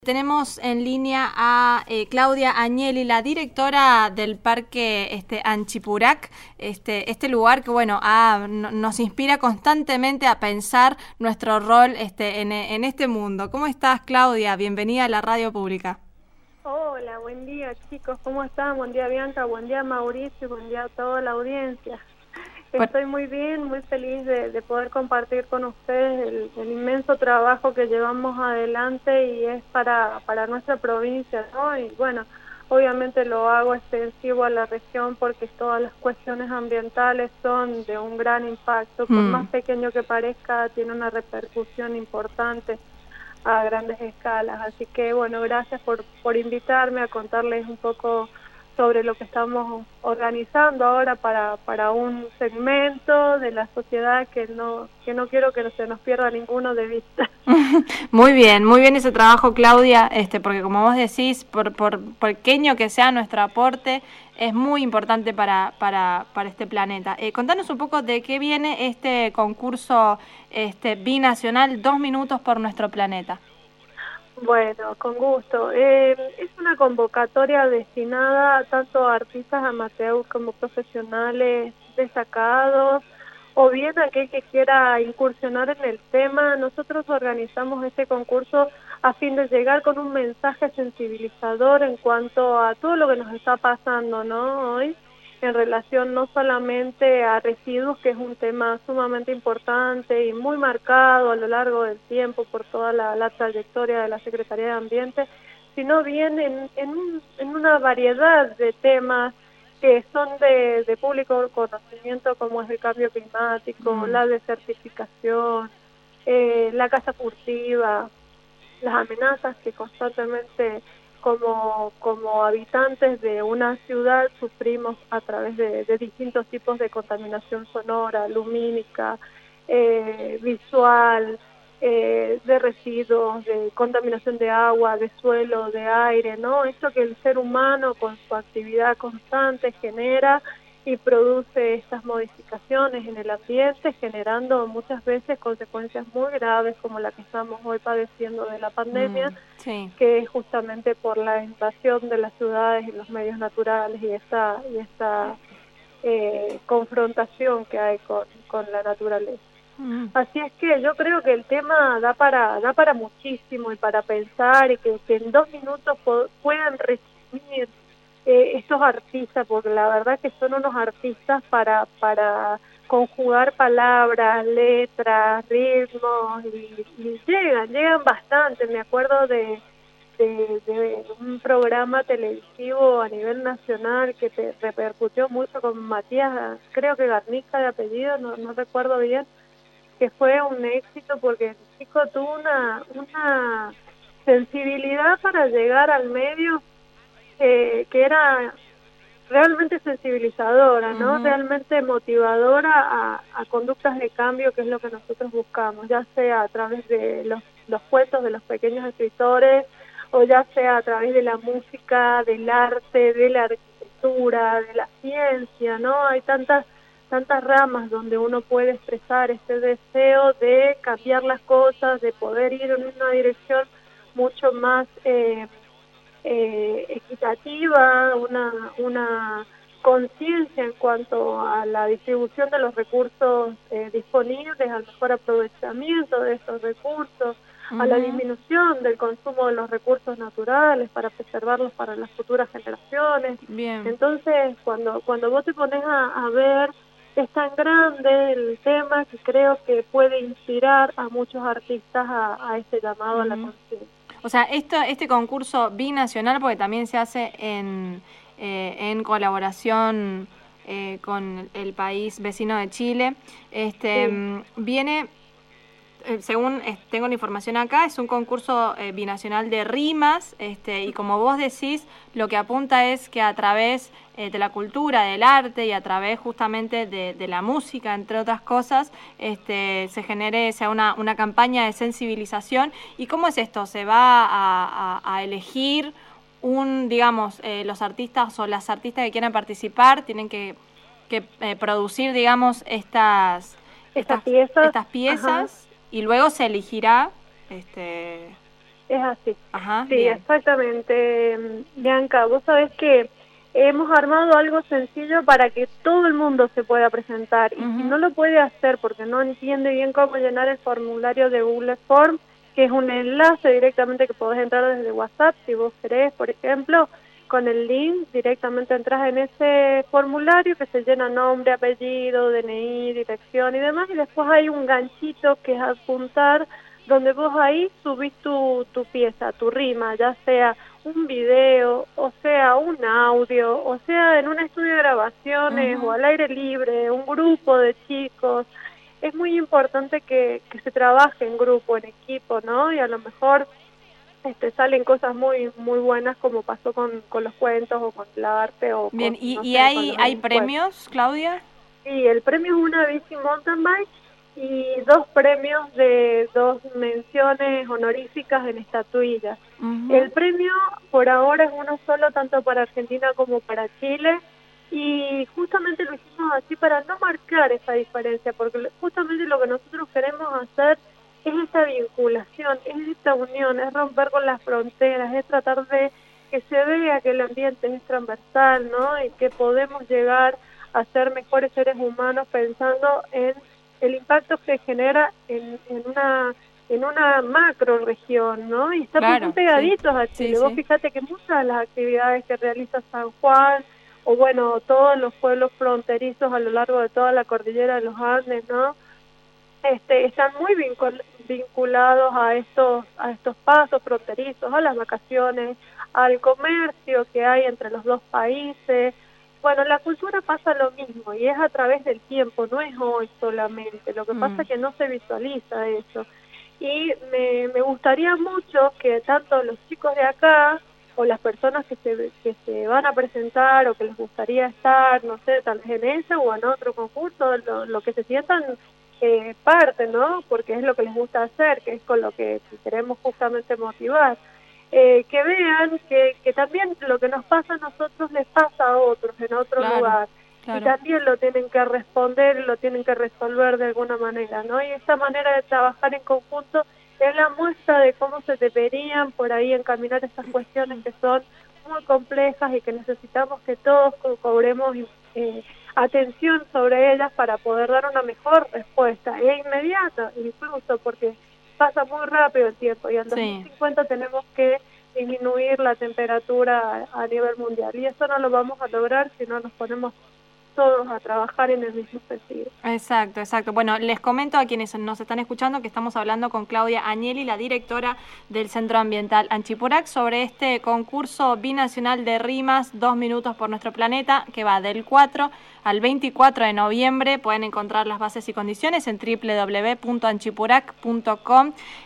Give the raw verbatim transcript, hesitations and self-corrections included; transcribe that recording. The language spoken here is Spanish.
Tenemos en línea a eh, Claudia Agnelli, la directora del Parque este, Anchipurac, este, este lugar que bueno a, no, nos inspira constantemente a pensar nuestro rol este, en, en este mundo. ¿Cómo estás, Claudia? Bienvenida a la radio pública. Hola, buen día chicos, ¿cómo están? Buen día Bianca, buen día Mauricio, buen día a toda la audiencia. Estoy muy bien, muy feliz de, de poder compartir con ustedes el, el inmenso trabajo que llevamos adelante y es para, para nuestra provincia, ¿no? Y bueno, obviamente lo hago extensivo a la región porque todas las cuestiones ambientales son de un gran impacto, por Mm. más pequeño que parezca, tiene una repercusión importante a grandes escalas. Así que bueno, gracias por, por invitarme a contarles un poco sobre lo que estamos organizando ahora para, para un segmento de la sociedad que no, que no quiero que se nos pierda ninguno de vista. Muy bien, muy bien ese trabajo, Claudia, este, porque como vos decís, por, por pequeño que sea nuestro aporte, es muy importante para, para, para este planeta. Eh, contanos un poco de qué viene este concurso este, binacional, dos minutos por nuestro planeta. Bueno, con gusto. Eh, es una convocatoria destinada tanto a artistas amateurs como profesionales destacados, o bien aquel que quiera incursionar en el tema. Nosotros organizamos este concurso a fin de llegar con un mensaje sensibilizador en cuanto a todo lo que nos está pasando, ¿no? Hoy, en relación no solamente a residuos, que es un tema sumamente importante y muy marcado a lo largo del tiempo por toda la, la trayectoria de la Secretaría de Ambiente, sino bien en, en, un, en una variedad de temas que son de, de público conocimiento, como es el cambio climático, Mm. la desertificación, eh, la caza furtiva, las amenazas que constantemente como, como habitantes de una ciudad sufrimos a través de, de distintos tipos de contaminación sonora, lumínica, eh, visual, eh, de residuos, de contaminación de agua, de suelo, de aire, ¿no? Esto que el ser humano con su actividad constante genera y produce estas modificaciones en el ambiente, generando muchas veces consecuencias muy graves como la que estamos hoy padeciendo de la pandemia, Mm, sí. que es justamente por la invasión de las ciudades y los medios naturales y esta, y esta eh, confrontación que hay con, con la naturaleza. Mm. Así es que yo creo que el tema da para da para muchísimo y para pensar, y que, que en dos minutos po puedan resumir eh, estos artistas, porque la verdad que son unos artistas para para conjugar palabras, letras, ritmos, y, y llegan, llegan bastante. Me acuerdo de, de, de un programa televisivo a nivel nacional que te repercutió mucho con Matías, creo que Garnica de apellido, no, no recuerdo bien, que fue un éxito porque el chico tuvo una, una sensibilidad para llegar al medio eh, que era realmente sensibilizadora, ¿no? Uh-huh. Realmente motivadora a, a conductas de cambio, que es lo que nosotros buscamos, ya sea a través de los, los cuentos de los pequeños escritores, o ya sea a través de la música, del arte, de la arquitectura, de la ciencia, ¿no? Hay tantas tantas ramas donde uno puede expresar este deseo de cambiar las cosas, de poder ir en una dirección mucho más eh, eh, equitativa, una, una conciencia en cuanto a la distribución de los recursos eh, disponibles, al mejor aprovechamiento de estos recursos, Uh-huh. a la disminución del consumo de los recursos naturales para preservarlos para las futuras generaciones. Bien. Entonces, cuando, cuando vos te pones a, a ver, es tan grande el tema que creo que puede inspirar a muchos artistas a, a este llamado uh-huh. a la conciencia. O sea, esto, este concurso binacional, porque también se hace en, eh, en colaboración eh, con el país vecino de Chile, este, sí. viene, eh, según eh, tengo la información acá, es un concurso eh, binacional de rimas, este, y como vos decís, lo que apunta es que a través eh, de la cultura, del arte y a través justamente de, de la música, entre otras cosas, este, se genere sea una, una campaña de sensibilización. ¿Y cómo es esto? ¿Se va a, a, a elegir un, digamos, eh, los artistas o las artistas que quieran participar tienen que, que eh, producir, digamos, estas, estas estas piezas, estas piezas y luego se elegirá este es así. Ajá, sí, bien. exactamente, Bianca. Vos sabés que hemos armado algo sencillo para que todo el mundo se pueda presentar. Y si Uh-huh. no lo puede hacer porque no entiende bien cómo llenar el formulario de Google Form, que es un enlace directamente que podés entrar desde WhatsApp, si vos querés, por ejemplo, con el link directamente entras en ese formulario que se llena nombre, apellido, D N I, dirección y demás, y después hay un ganchito que es adjuntar, donde vos ahí subís tu, tu pieza, tu rima, ya sea un video, o sea un audio, o sea en un estudio de grabaciones, Uh-huh. o al aire libre, un grupo de chicos. Es muy importante que, que se trabaje en grupo, en equipo, ¿no? Y a lo mejor este, salen cosas muy muy buenas, como pasó con, con los cuentos o con el arte o con, Bien, ¿y, no y sé, con hay, los hay encuentros. premios, Claudia? Sí, el premio es una bici mountain bike y dos premios de dos menciones honoríficas en estatuillas. Uh-huh. El premio por ahora es uno solo, tanto para Argentina como para Chile, y justamente lo hicimos así para no marcar esa diferencia, porque justamente lo que nosotros queremos hacer es esta vinculación, es esta unión, es romper con las fronteras, es tratar de que se vea que el ambiente es transversal, ¿no? Y que podemos llegar a ser mejores seres humanos pensando en el impacto que genera en, en una en una macro región, ¿no? Y estamos muy Claro, sí, pegaditos a sí, Chile. Vos sí. fíjate que muchas de las actividades que realiza San Juan, o bueno, todos los pueblos fronterizos a lo largo de toda la cordillera de los Andes, ¿no? Este, están muy vincul vinculados a estos a estos pasos fronterizos, a las vacaciones, al comercio que hay entre los dos países. Bueno, la cultura pasa lo mismo y es a través del tiempo, no es hoy solamente. Lo que pasa Mm. es que no se visualiza eso. Y me, me gustaría mucho que tanto los chicos de acá o las personas que se, que se van a presentar o que les gustaría estar, no sé, tal vez en ese o en otro concurso, lo, lo que se sientan eh, parte, ¿no? Porque es lo que les gusta hacer, que es con lo que queremos justamente motivar. Eh, que vean que, que también lo que nos pasa a nosotros les pasa a otros en otro Claro, lugar, y claro. también lo tienen que responder, lo tienen que resolver de alguna manera, ¿no? Y esta manera de trabajar en conjunto es la muestra de cómo se deberían por ahí encaminar estas cuestiones que son muy complejas y que necesitamos que todos co cobremos eh, atención sobre ellas para poder dar una mejor respuesta, e inmediata incluso, porque pasa muy rápido el tiempo y en dos mil Sí. cincuenta tenemos que disminuir la temperatura a nivel mundial, y eso no lo vamos a lograr si no nos ponemos todos a trabajar en el mismo sentido. Exacto, exacto. Bueno, les comento a quienes nos están escuchando que estamos hablando con Claudia Agnelli, la directora del Centro Ambiental Anchipurac, sobre este concurso binacional de rimas, Dos Minutos por Nuestro Planeta, que va del cuatro al veinticuatro de noviembre. Pueden encontrar las bases y condiciones en doble u doble u doble u punto anchipurac punto com.